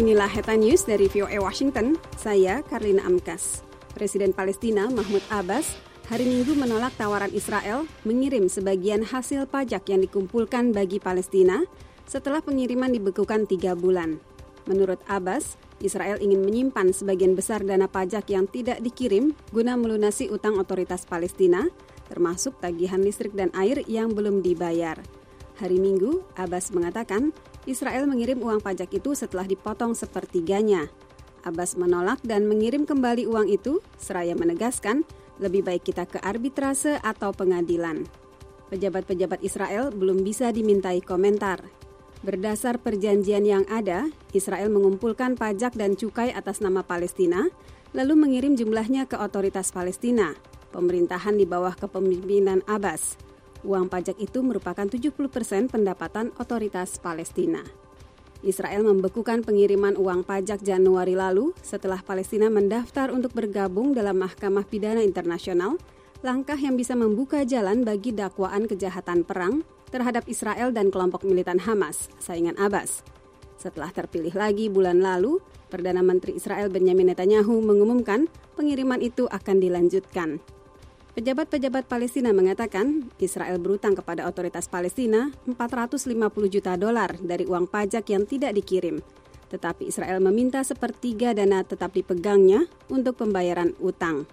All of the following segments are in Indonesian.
Inilah Headline News dari VOA Washington, saya Karlina Amkas. Presiden Palestina Mahmud Abbas hari Minggu menolak tawaran Israel mengirim sebagian hasil pajak yang dikumpulkan bagi Palestina setelah pengiriman dibekukan 3 bulan. Menurut Abbas, Israel ingin menyimpan sebagian besar dana pajak yang tidak dikirim guna melunasi utang otoritas Palestina, termasuk tagihan listrik dan air yang belum dibayar. Hari Minggu, Abbas mengatakan Israel mengirim uang pajak itu setelah dipotong sepertiganya. Abbas menolak dan mengirim kembali uang itu, seraya menegaskan lebih baik kita ke arbitrase atau pengadilan. Pejabat-pejabat Israel belum bisa dimintai komentar. Berdasar perjanjian yang ada, Israel mengumpulkan pajak dan cukai atas nama Palestina, lalu mengirim jumlahnya ke otoritas Palestina, pemerintahan di bawah kepemimpinan Abbas. Uang pajak itu merupakan 70% pendapatan otoritas Palestina. Israel membekukan pengiriman uang pajak Januari lalu setelah Palestina mendaftar untuk bergabung dalam Mahkamah Pidana Internasional, langkah yang bisa membuka jalan bagi dakwaan kejahatan perang terhadap Israel dan kelompok militan Hamas, saingan Abbas. Setelah terpilih lagi bulan lalu, Perdana Menteri Israel Benjamin Netanyahu mengumumkan pengiriman itu akan dilanjutkan. Pejabat-pejabat Palestina mengatakan Israel berutang kepada otoritas Palestina $450 juta dari uang pajak yang tidak dikirim. Tetapi Israel meminta sepertiga dana tetap dipegangnya untuk pembayaran utang.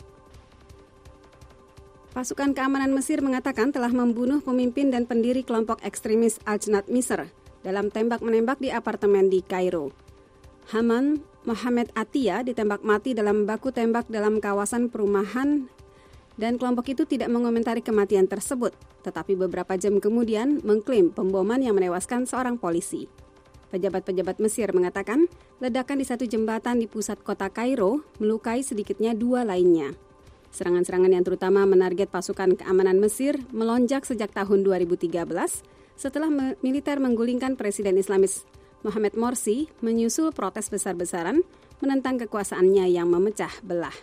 Pasukan keamanan Mesir mengatakan telah membunuh pemimpin dan pendiri kelompok ekstremis Al-Jannat Misr dalam tembak-menembak di apartemen di Kairo. Haman Mohamed Atiyah ditembak mati dalam baku tembak dalam kawasan perumahan dan kelompok itu tidak mengomentari kematian tersebut, tetapi beberapa jam kemudian mengklaim pemboman yang menewaskan seorang polisi. Pejabat-pejabat Mesir mengatakan ledakan di satu jembatan di pusat kota Kairo melukai sedikitnya 2 lainnya. Serangan-serangan yang terutama menarget pasukan keamanan Mesir melonjak sejak tahun 2013 setelah militer menggulingkan Presiden Islamis Mohamed Morsi menyusul protes besar-besaran menentang kekuasaannya yang memecah belah.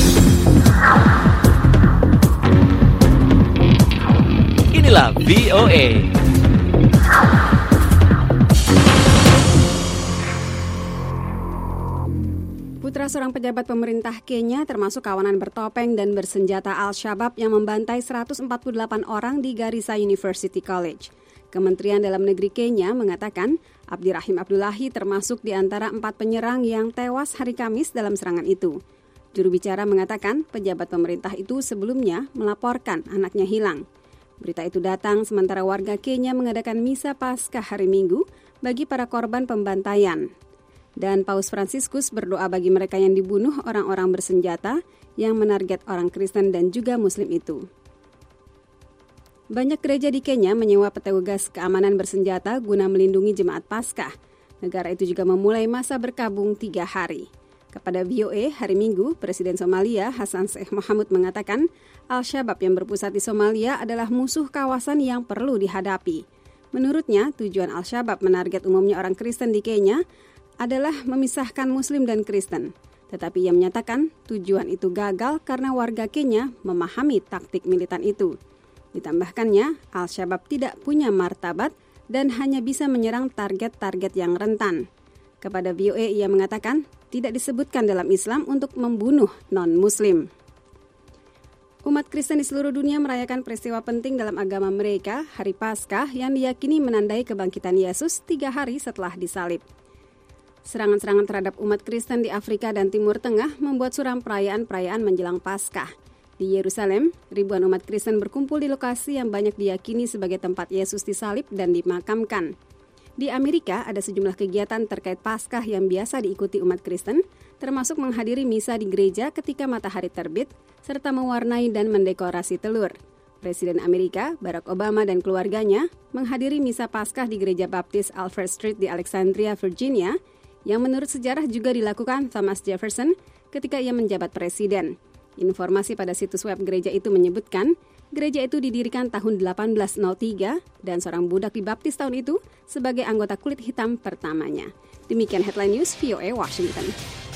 Inilah VOA. Putra seorang pejabat pemerintah Kenya termasuk kawanan bertopeng dan bersenjata Al-Shabaab yang membantai 148 orang di Garissa University College. Kementerian Dalam Negeri Kenya mengatakan Abdirahim Abdullahi termasuk di antara 4 penyerang yang tewas hari Kamis dalam serangan itu. Juru bicara mengatakan pejabat pemerintah itu sebelumnya melaporkan anaknya hilang. Berita itu datang sementara warga Kenya mengadakan misa Paskah hari Minggu bagi para korban pembantaian. Dan Paus Fransiskus berdoa bagi mereka yang dibunuh orang-orang bersenjata yang menarget orang Kristen dan juga Muslim itu. Banyak gereja di Kenya menyewa petugas keamanan bersenjata guna melindungi jemaat Paskah. Negara itu juga memulai masa berkabung 3 hari. Kepada VOA hari Minggu, Presiden Somalia Hassan Sheikh Mohamud mengatakan Al-Shabaab yang berpusat di Somalia adalah musuh kawasan yang perlu dihadapi. Menurutnya, tujuan Al-Shabaab menarget umumnya orang Kristen di Kenya adalah memisahkan Muslim dan Kristen. Tetapi ia menyatakan tujuan itu gagal karena warga Kenya memahami taktik militan itu. Ditambahkannya, Al-Shabaab tidak punya martabat dan hanya bisa menyerang target-target yang rentan. Kepada VOA ia mengatakan tidak disebutkan dalam Islam untuk membunuh non-Muslim. Umat Kristen di seluruh dunia merayakan peristiwa penting dalam agama mereka, Hari Paskah, yang diyakini menandai kebangkitan Yesus 3 hari setelah disalib. Serangan-serangan terhadap umat Kristen di Afrika dan Timur Tengah membuat suram perayaan-perayaan menjelang Paskah. Di Yerusalem, ribuan umat Kristen berkumpul di lokasi yang banyak diyakini sebagai tempat Yesus disalib dan dimakamkan. Di Amerika, ada sejumlah kegiatan terkait Paskah yang biasa diikuti umat Kristen, termasuk menghadiri misa di gereja ketika matahari terbit, serta mewarnai dan mendekorasi telur. Presiden Amerika, Barack Obama dan keluarganya menghadiri misa Paskah di Gereja Baptis Alfred Street di Alexandria, Virginia, yang menurut sejarah juga dilakukan Thomas Jefferson ketika ia menjabat presiden. Informasi pada situs web gereja itu menyebutkan, gereja itu didirikan tahun 1803 dan seorang budak dibaptis tahun itu sebagai anggota kulit hitam pertamanya. Demikian Headline News VOA Washington.